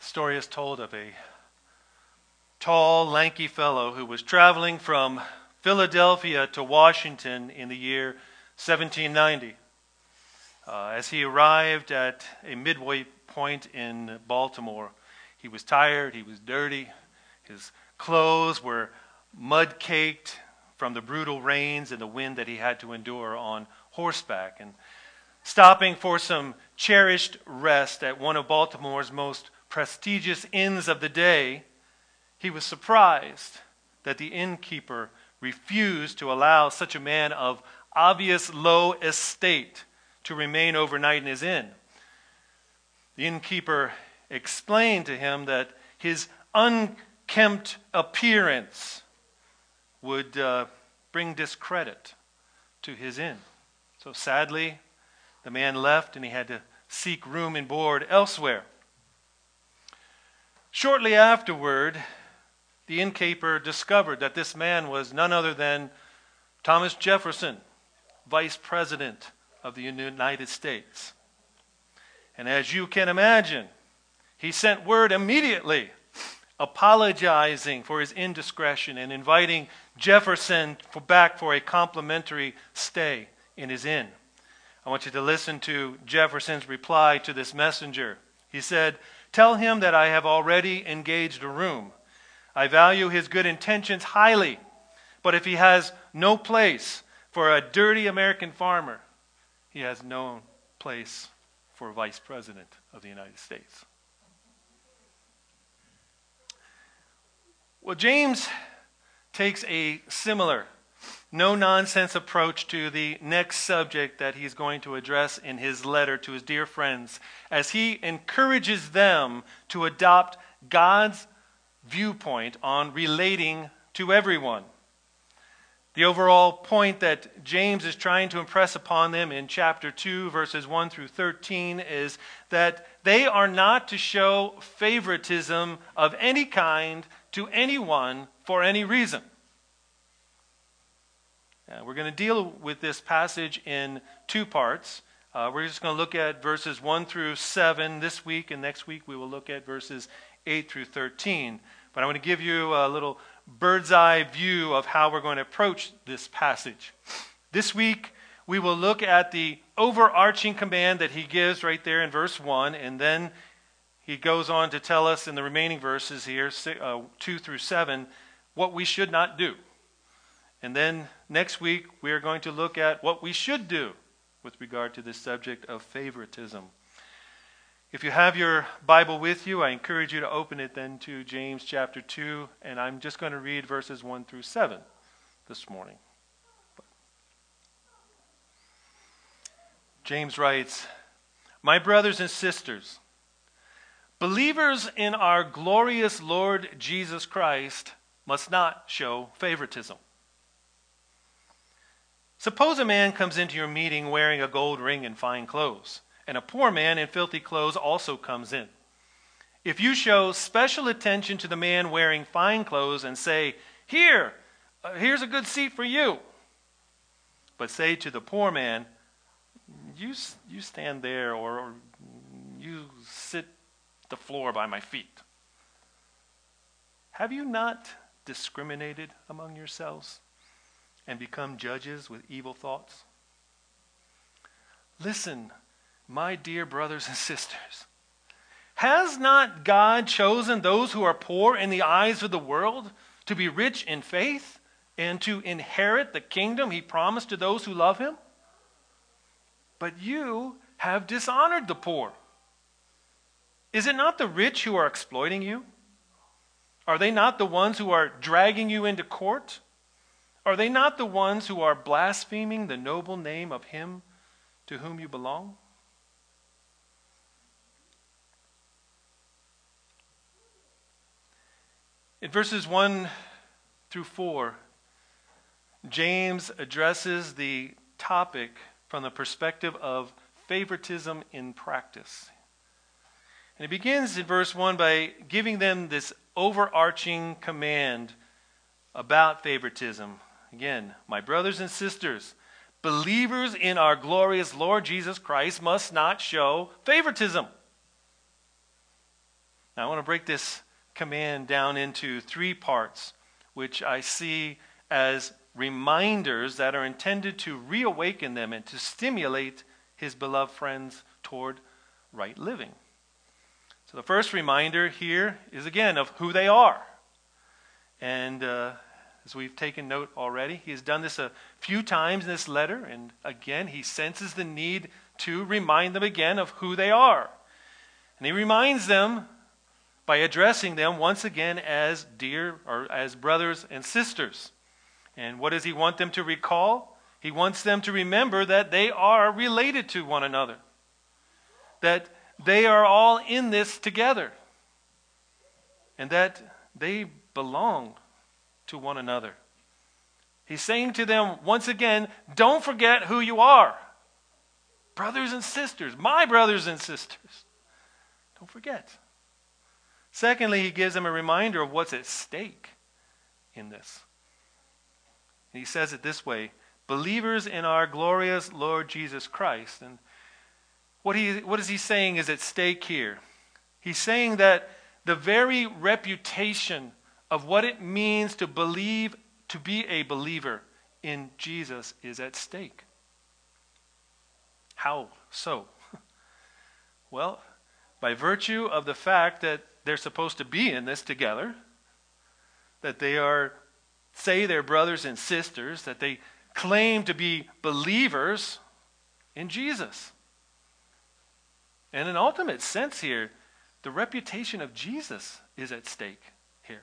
Story is told of a tall, lanky fellow who was traveling from Philadelphia to Washington in the year 1790. As he arrived at a midway point in Baltimore, he was tired, he was dirty, his clothes were mud-caked from the brutal rains and the wind that he had to endure on horseback. And stopping for some cherished rest at one of Baltimore's most prestigious inns of the day, he was surprised that the innkeeper refused to allow such a man of obvious low estate to remain overnight in his inn. The innkeeper explained to him that his unkempt appearance would bring discredit to his inn. So sadly, the man left and he had to seek room and board elsewhere. Shortly afterward, the innkeeper discovered that this man was none other than Thomas Jefferson, Vice President of the United States. And as you can imagine, he sent word immediately apologizing for his indiscretion and inviting Jefferson back for a complimentary stay in his inn. I want you to listen to Jefferson's reply to this messenger. He said, "Tell him that I have already engaged a room. I value his good intentions highly, but if he has no place for a dirty American farmer, he has no place for Vice President of the United States." Well, James takes a similar, no-nonsense approach to the next subject that he's going to address in his letter to his dear friends, as he encourages them to adopt God's viewpoint on relating to everyone. The overall point that James is trying to impress upon them in chapter 2, verses 1 through 13, is that they are not to show favoritism of any kind to anyone for any reason. We're going to deal with this passage in two parts. We're just going to look at verses 1 through 7 this week, and next week we will look at verses 8 through 13. But I want to give you a little bird's eye view of how we're going to approach this passage. This week we will look at the overarching command that he gives right there in verse 1, and then he goes on to tell us in the remaining verses here, 2 through 7, what we should not do. And then next week we are going to look at what we should do with regard to this subject of favoritism. If you have your Bible with you, I encourage you to open it then to James chapter 2, and I'm just going to read verses 1 through 7 this morning. James writes, "My brothers and sisters, believers in our glorious Lord Jesus Christ must not show favoritism. Suppose a man comes into your meeting wearing a gold ring and fine clothes, and a poor man in filthy clothes also comes in. If you show special attention to the man wearing fine clothes and say, 'Here's a good seat for you,' but say to the poor man, 'You stand there,' or 'You sit the floor by my feet,' have you not discriminated among yourselves and become judges with evil thoughts? Listen, my dear brothers and sisters, has not God chosen those who are poor in the eyes of the world to be rich in faith and to inherit the kingdom he promised to those who love him? But you have dishonored the poor. Is it not the rich who are exploiting you? Are they not the ones who are dragging you into court? Are they not the ones who are blaspheming the noble name of him to whom you belong?" In verses 1 through 4, James addresses the topic from the perspective of favoritism in practice. And he begins in verse 1 by giving them this overarching command about favoritism. Again, "My brothers and sisters, believers in our glorious Lord Jesus Christ must not show favoritism." Now I want to break this command down into 3 parts, which I see as reminders that are intended to reawaken them and to stimulate his beloved friends toward right living. So the first reminder here is again of who they are. And as we've taken note already, he has done this a few times in this letter, and again he senses the need to remind them again of who they are. And he reminds them by addressing them once again as dear or as brothers and sisters. And what does he want them to recall? He wants them to remember that they are related to one another, that they are all in this together, and that they belong to one another. He's saying to them once again, don't forget who you are. Brothers and sisters, my brothers and sisters. Don't forget. Secondly, he gives them a reminder of what's at stake in this. And he says it this way, believers in our glorious Lord Jesus Christ. And what is he saying is at stake here? He's saying that the very reputation of what it means to believe, to be a believer in Jesus is at stake. How so? Well, by virtue of the fact that they're supposed to be in this together, that they say they're brothers and sisters, that they claim to be believers in Jesus. And in ultimate sense here, the reputation of Jesus is at stake here.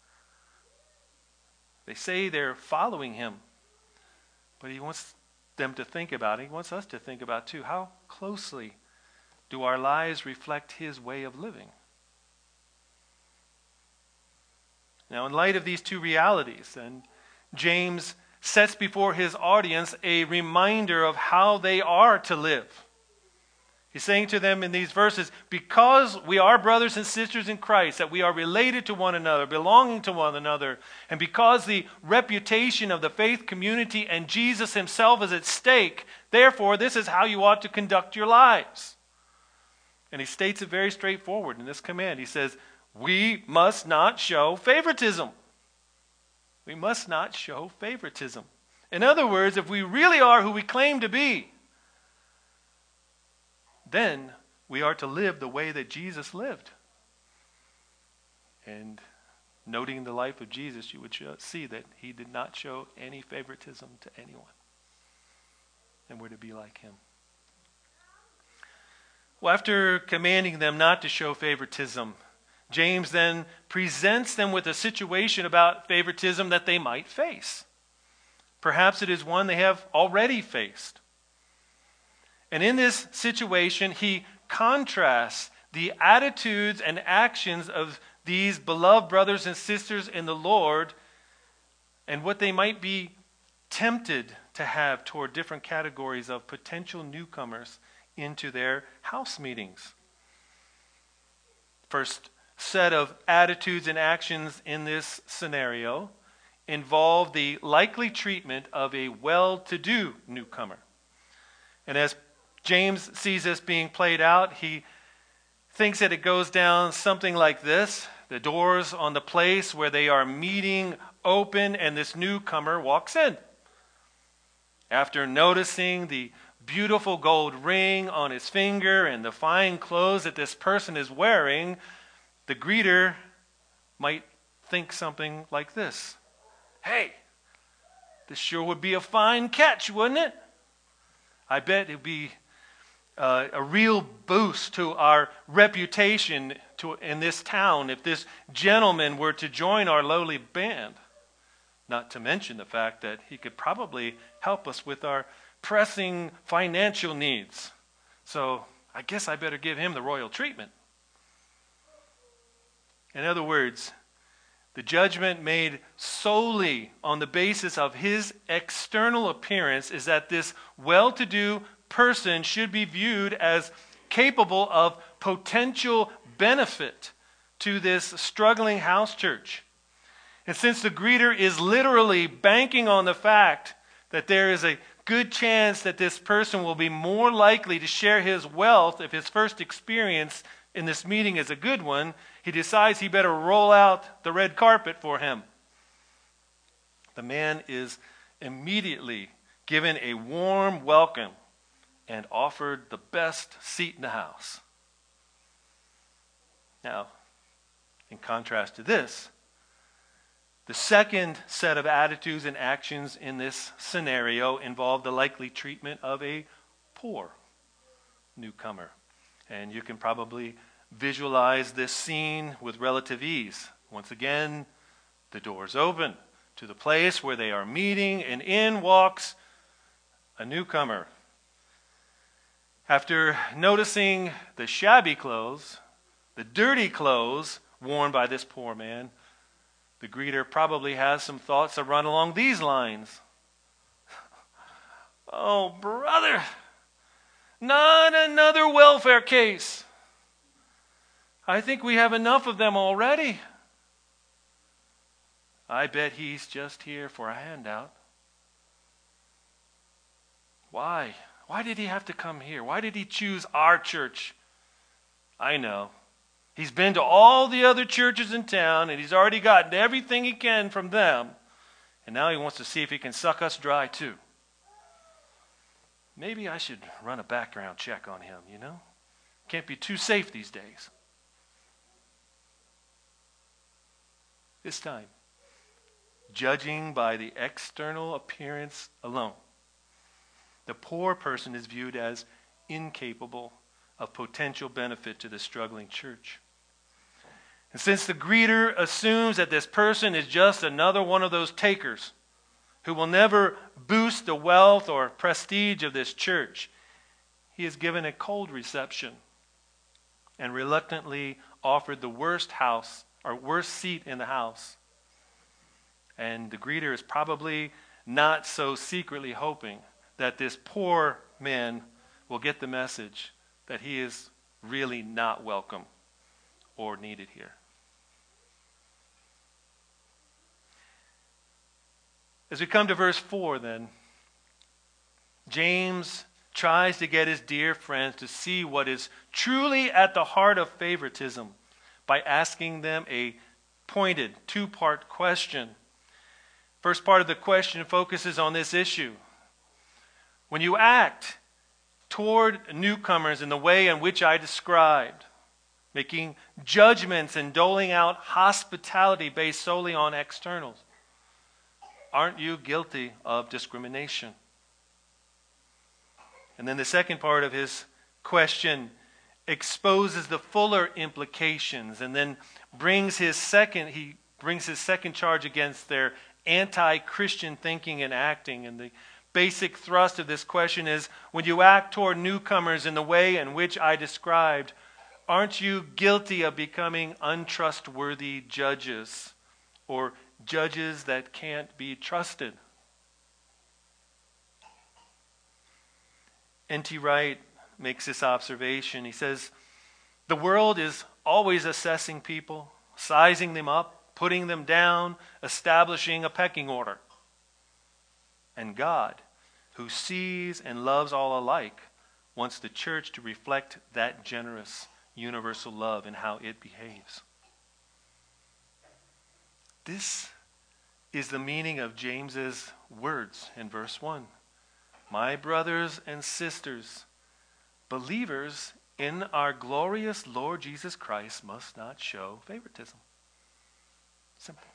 They say they're following him, but he wants them to think about it. He wants us to think about too, how closely do our lives reflect his way of living? Now, in light of these 2 realities, and James sets before his audience a reminder of how they are to live. He's saying to them in these verses, because we are brothers and sisters in Christ, that we are related to one another, belonging to one another, and because the reputation of the faith community and Jesus himself is at stake, therefore this is how you ought to conduct your lives. And he states it very straightforward in this command. He says, we must not show favoritism. We must not show favoritism. In other words, if we really are who we claim to be, then we are to live the way that Jesus lived. And noting the life of Jesus, you would see that he did not show any favoritism to anyone. And we're to be like him. Well, after commanding them not to show favoritism, James then presents them with a situation about favoritism that they might face. Perhaps it is one they have already faced. And in this situation, he contrasts the attitudes and actions of these beloved brothers and sisters in the Lord and what they might be tempted to have toward different categories of potential newcomers into their house meetings. First set of attitudes and actions in this scenario involve the likely treatment of a well-to-do newcomer. And as James sees this being played out, he thinks that it goes down something like this. The doors on the place where they are meeting open and this newcomer walks in. After noticing the beautiful gold ring on his finger and the fine clothes that this person is wearing, the greeter might think something like this. Hey, this sure would be a fine catch, wouldn't it? I bet it would be a real boost to our reputation in this town if this gentleman were to join our lowly band. Not to mention the fact that he could probably help us with our pressing financial needs. So I guess I better give him the royal treatment. In other words, the judgment made solely on the basis of his external appearance is that this well-to-do person should be viewed as capable of potential benefit to this struggling house church. And since the greeter is literally banking on the fact that there is a good chance that this person will be more likely to share his wealth if his first experience in this meeting is a good one, he decides he better roll out the red carpet for him. The man is immediately given a warm welcome and offered the best seat in the house. Now, in contrast to this, the second set of attitudes and actions in this scenario involve the likely treatment of a poor newcomer. And you can probably visualize this scene with relative ease. Once again, the doors open to the place where they are meeting, and in walks a newcomer. After noticing the shabby clothes, the dirty clothes worn by this poor man, the greeter probably has some thoughts that run along these lines. Oh, brother, not another welfare case. I think we have enough of them already. I bet he's just here for a handout. Why? Why did he have to come here? Why did he choose our church? I know. He's been to all the other churches in town, and he's already gotten everything he can from them. And now he wants to see if he can suck us dry too. Maybe I should run a background check on him, you know? Can't be too safe these days. This time, judging by the external appearance alone, the poor person is viewed as incapable of potential benefit to the struggling church. And since the greeter assumes that this person is just another one of those takers who will never boost the wealth or prestige of this church, he is given a cold reception and reluctantly offered the worst seat in the house. And the greeter is probably not so secretly hoping that this poor man will get the message that he is really not welcome or needed here. As we come to verse 4 then, James tries to get his dear friends to see what is truly at the heart of favoritism by asking them a pointed two-part question. First part of the question focuses on this issue. When you act toward newcomers in the way in which I described, making judgments and doling out hospitality based solely on externals, aren't you guilty of discrimination? And then the second part of his question exposes the fuller implications and then brings his second charge against their anti-Christian thinking and acting. And the basic thrust of this question is, when you act toward newcomers in the way in which I described, aren't you guilty of becoming untrustworthy judges, or judges that can't be trusted? N.T. Wright makes this observation. He says, the world is always assessing people, sizing them up, putting them down, establishing a pecking order. And God, who sees and loves all alike, wants the church to reflect that generous, universal love in how it behaves. This is the meaning of James's words in verse 1. My brothers and sisters, believers in our glorious Lord Jesus Christ must not show favoritism. Simple.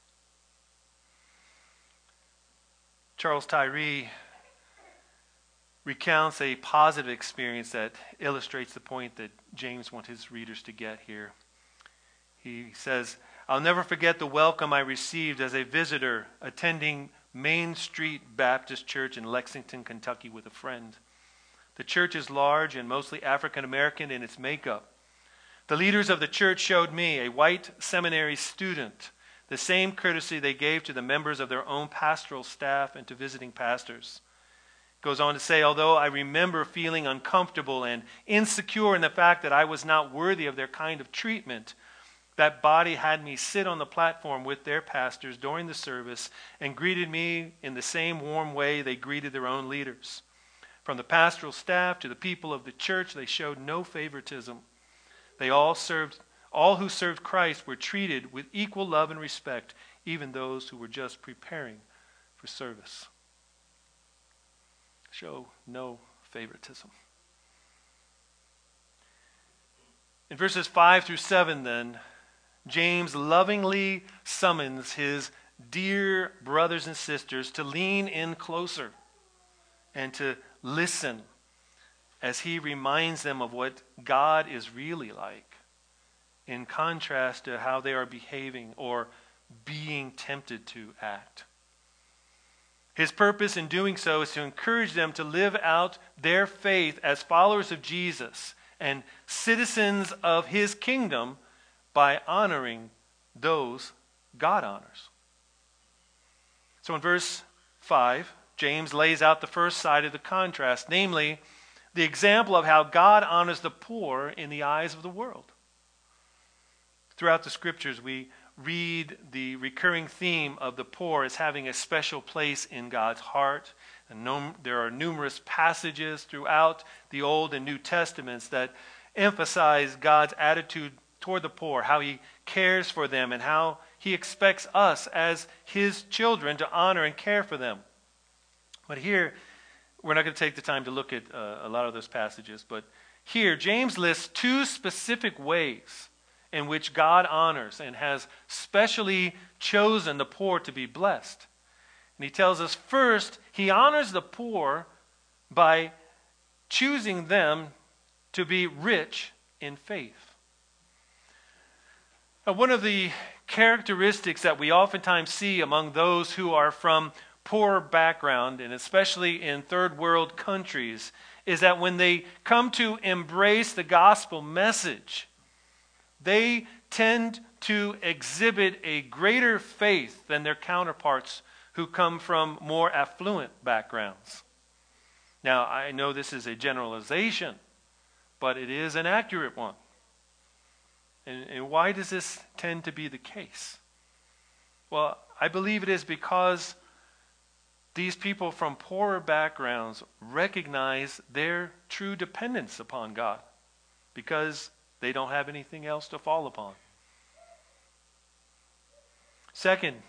Charles Tyree recounts a positive experience that illustrates the point that James wants his readers to get here. He says, I'll never forget the welcome I received as a visitor attending Main Street Baptist Church in Lexington, Kentucky with a friend. The church is large and mostly African American in its makeup. The leaders of the church showed me, a white seminary student, the same courtesy they gave to the members of their own pastoral staff and to visiting pastors. Goes on to say, although I remember feeling uncomfortable and insecure in the fact that I was not worthy of their kind of treatment, that body had me sit on the platform with their pastors during the service and greeted me in the same warm way they greeted their own leaders. From the pastoral staff to the people of the church, they showed no favoritism. All who served Christ were treated with equal love and respect, even those who were just preparing for service. Show no favoritism. In verses 5 through 7, then, James lovingly summons his dear brothers and sisters to lean in closer and to listen as he reminds them of what God is really like, in contrast to how they are behaving or being tempted to act. His purpose in doing so is to encourage them to live out their faith as followers of Jesus and citizens of his kingdom by honoring those God honors. So in verse 5, James lays out the first side of the contrast, namely the example of how God honors the poor in the eyes of the world. Throughout the scriptures, we read the recurring theme of the poor as having a special place in God's heart. And there are numerous passages throughout the Old and New Testaments that emphasize God's attitude toward the poor, how he cares for them, and how he expects us as his children to honor and care for them. But here, we're not going to take the time to look at a lot of those passages, but here, James lists two specific ways in which God honors and has specially chosen the poor to be blessed. And he tells us first, he honors the poor by choosing them to be rich in faith. Now, one of the characteristics that we oftentimes see among those who are from poor background, and especially in third world countries, is that when they come to embrace the gospel message, they tend to exhibit a greater faith than their counterparts who come from more affluent backgrounds. Now, I know this is a generalization, but it is an accurate one. And why does this tend to be the case? Well, I believe it is because these people from poorer backgrounds recognize their true dependence upon God because they don't have anything else to fall upon. Second,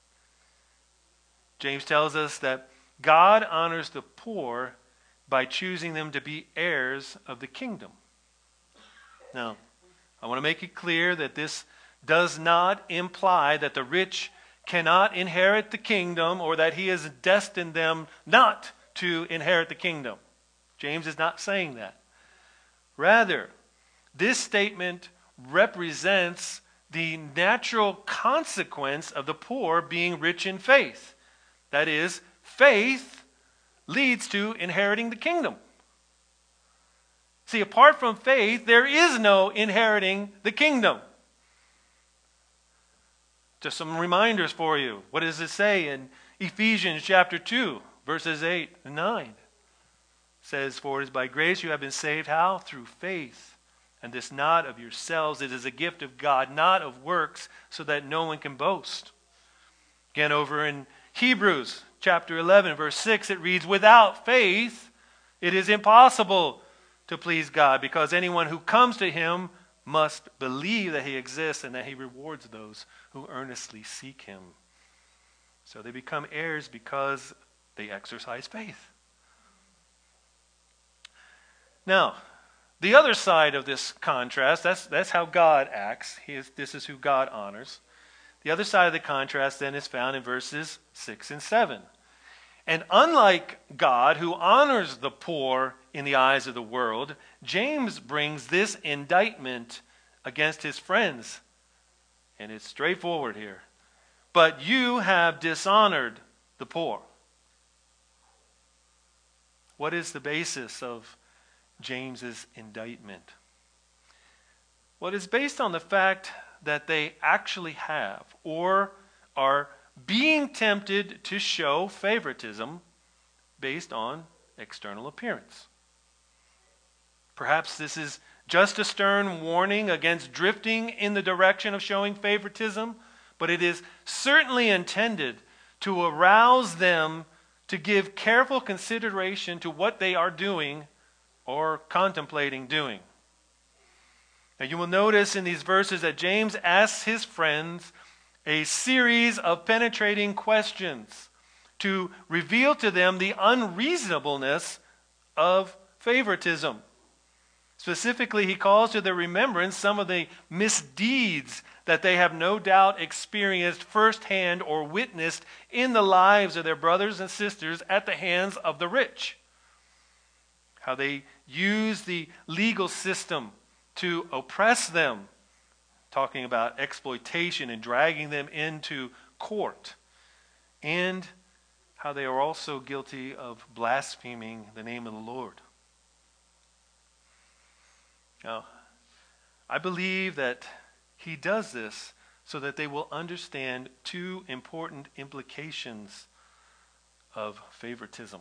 James tells us that God honors the poor by choosing them to be heirs of the kingdom. Now, I want to make it clear that this does not imply that the rich cannot inherit the kingdom or that he has destined them not to inherit the kingdom. James is not saying that. Rather, this statement represents the natural consequence of the poor being rich in faith. That is, faith leads to inheriting the kingdom. See, apart from faith, there is no inheriting the kingdom. Just some reminders for you. What does it say in Ephesians chapter 2, verses 8 and 9? It says, "For it is by grace you have been saved." How? Through faith. "And this not of yourselves. It is a gift of God, not of works, so that no one can boast." Again, over in Hebrews chapter 11, verse 6, it reads, "Without faith, it is impossible to please God, because anyone who comes to him must believe that he exists and that he rewards those who earnestly seek him." So they become heirs because they exercise faith. Now, the other side of this contrast, that's how God acts. This is who God honors. The other side of the contrast then is found in verses 6 and 7. And unlike God, who honors the poor in the eyes of the world, James brings this indictment against his friends. And it's straightforward here. "But you have dishonored the poor." What is the basis of James's indictment? Well, it's based on the fact that they actually have or are being tempted to show favoritism based on external appearance. Perhaps this is just a stern warning against drifting in the direction of showing favoritism, but it is certainly intended to arouse them to give careful consideration to what they are doing or contemplating doing. Now you will notice in these verses that James asks his friends a series of penetrating questions to reveal to them the unreasonableness of favoritism. Specifically, he calls to their remembrance some of the misdeeds that they have no doubt experienced firsthand or witnessed in the lives of their brothers and sisters at the hands of the rich. How they use the legal system to oppress them, talking about exploitation and dragging them into court, and how they are also guilty of blaspheming the name of the Lord. Now, I believe that he does this so that they will understand two important implications of favoritism.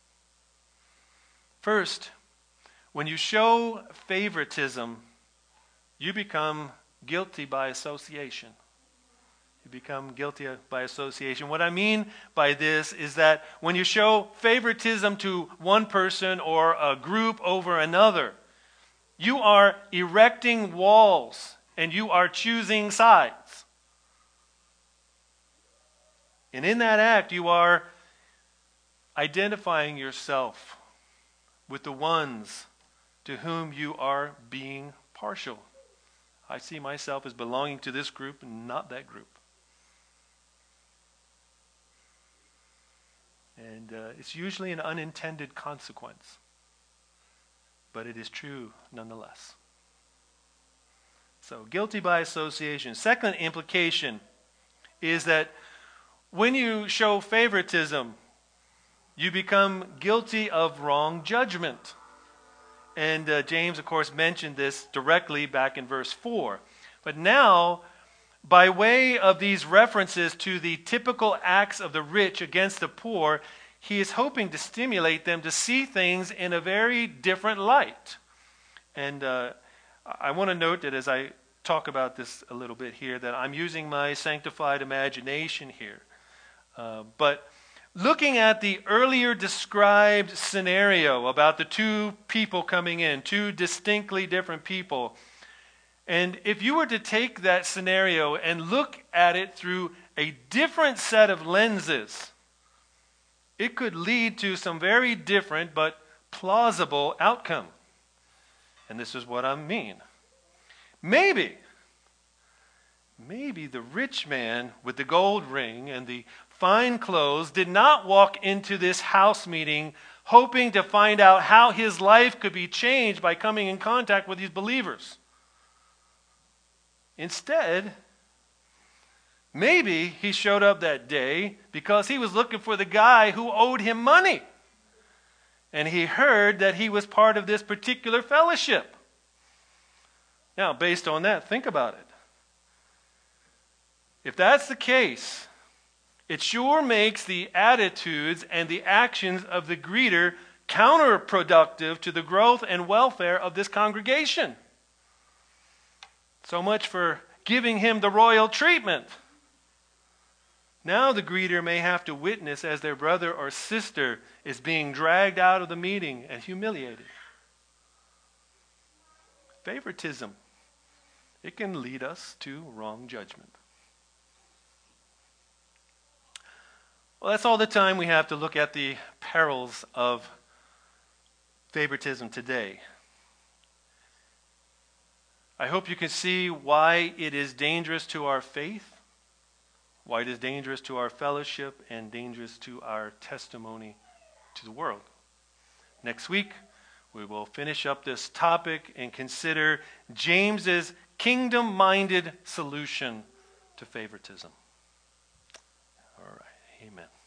First, when you show favoritism, you become guilty by association. You become guilty by association. What I mean by this is that when you show favoritism to one person or a group over another, you are erecting walls and you are choosing sides. And in that act, you are identifying yourself with the ones to whom you are being partial. I see myself as belonging to this group and not that group. And it's usually an unintended consequence, but it is true nonetheless. So, guilty by association. Second implication is that when you show favoritism, you become guilty of wrong judgment. And James, of course, mentioned this directly back in verse 4. But now, by way of these references to the typical acts of the rich against the poor, he is hoping to stimulate them to see things in a very different light. And I want to note that as I talk about this a little bit here, that I'm using my sanctified imagination here. But looking at the earlier described scenario about the two people coming in, two distinctly different people, and if you were to take that scenario and look at it through a different set of lenses, it could lead to some very different but plausible outcome. And this is what I mean. Maybe the rich man with the gold ring and the fine clothes did not walk into this house meeting hoping to find out how his life could be changed by coming in contact with these believers. Instead, maybe he showed up that day because he was looking for the guy who owed him money. And he heard that he was part of this particular fellowship. Now, based on that, think about it. If that's the case, it sure makes the attitudes and the actions of the greeter counterproductive to the growth and welfare of this congregation. So much for giving him the royal treatment. Now the greeter may have to witness as their brother or sister is being dragged out of the meeting and humiliated. Favoritism. It can lead us to wrong judgment. Well, that's all the time we have to look at the perils of favoritism today. I hope you can see why it is dangerous to our faith, why it is dangerous to our fellowship, and dangerous to our testimony to the world. Next week, we will finish up this topic and consider James's kingdom-minded solution to favoritism. All right, amen.